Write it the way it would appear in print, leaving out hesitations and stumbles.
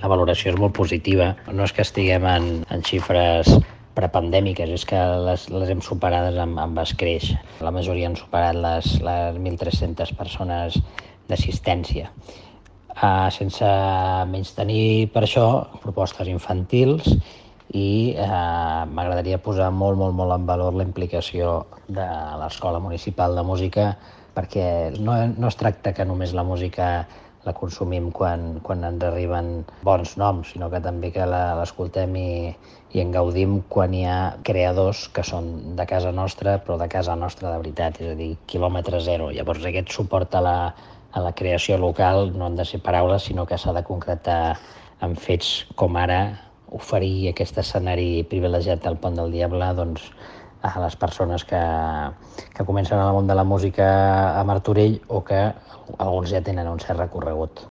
la valoració és molt positiva. No és que estiguem en xifres prepandèmiques, és que les hem superades amb escreix. La majoria han superat les 1.300 persones d'assistència. Sense menystenir per això propostes infantils i m'agradaria posar molt en valor la implicació de l'Escola Municipal de Música, perquè no es tracta que només la música la consumim quan ens arriben bons noms, sinó que també que l'escoltem i en gaudim quan hi ha creadors que són de casa nostra, però de casa nostra de veritat, és a dir, quilòmetre zero. Llavors aquest suport a la creació local no han de ser paraules, sinó que s'ha de concretar en fets com ara oferir aquest escenari privilegiat del Pont del Diable doncs, a les persones que comencen en el món de la música a Martorell o que alguns ja tenen un cert recorregut.